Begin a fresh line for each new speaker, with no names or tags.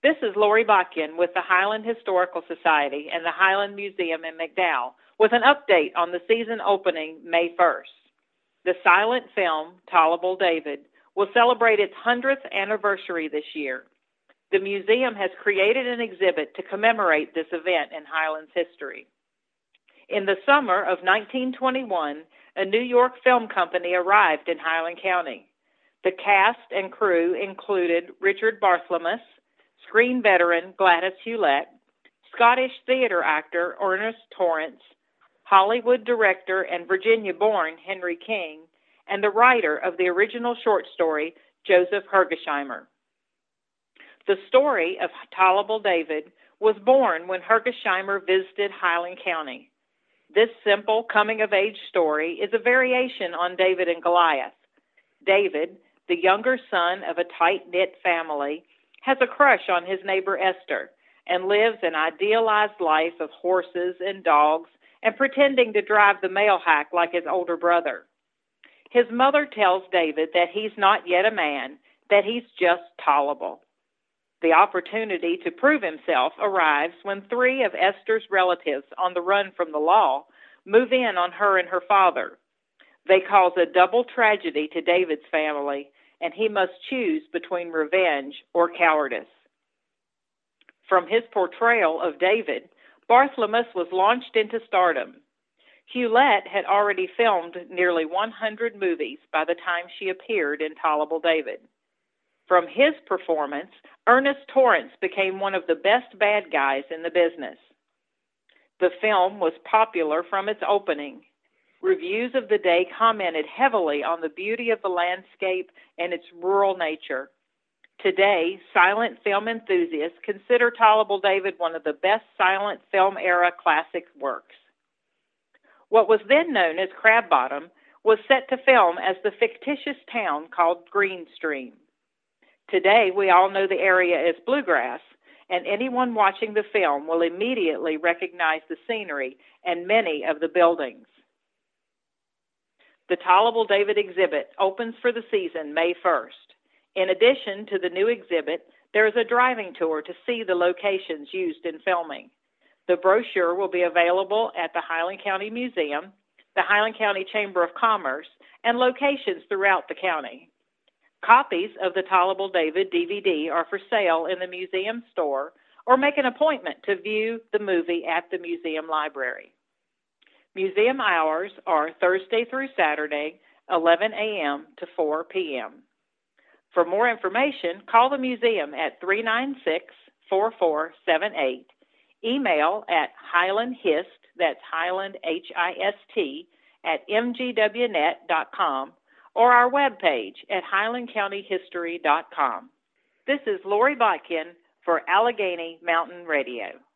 This is Lori Botkin with the Highland Historical Society and the Highland Museum in McDowell with an update on the season opening May 1st. The silent film, Tollable David, will celebrate its 100th anniversary this year. The museum has created an exhibit to commemorate this event in Highlands history. In the summer of 1921, a New York film company arrived in Highland County. The cast and crew included Richard Bartholomew, screen veteran Gladys Hewlett, Scottish theater actor Ernest Torrance, Hollywood director and Virginia-born Henry King, and the writer of the original short story, Joseph Hergesheimer. The story of Tollable David was born when Hergesheimer visited Highland County. This simple coming-of-age story is a variation on David and Goliath. David, the younger son of a tight-knit family, has a crush on his neighbor Esther and lives an idealized life of horses and dogs and pretending to drive the mail hack like his older brother. His mother tells David that he's not yet a man, that he's just tollable. The opportunity to prove himself arrives when three of Esther's relatives on the run from the law move in on her and her father. They cause a double tragedy to David's family, and he must choose between revenge or cowardice. From his portrayal of David, Bartholomew was launched into stardom. Hewlett had already filmed nearly 100 movies by the time she appeared in Tollable David. From his performance, Ernest Torrance became one of the best bad guys in the business. The film was popular from its opening. Reviews of the day commented heavily on the beauty of the landscape and its rural nature. Today, silent film enthusiasts consider Tollable David one of the best silent film era classic works. What was then known as Crab Bottom was set to film as the fictitious town called Greenstream. Today, we all know the area as Bluegrass, and anyone watching the film will immediately recognize the scenery and many of the buildings. The Tollable David exhibit opens for the season May 1st. In addition to the new exhibit, there is a driving tour to see the locations used in filming. The brochure will be available at the Highland County Museum, the Highland County Chamber of Commerce, and locations throughout the county. Copies of the Tollable David DVD are for sale in the museum store, or make an appointment to view the movie at the museum library. Museum hours are Thursday through Saturday, 11 a.m. to 4 p.m. For more information, call the museum at 396-4478, email at highlandhist, that's Highland, H-I-S-T, at mgwnet.com, or our webpage at highlandcountyhistory.com. This is Lori Botkin for Allegheny Mountain Radio.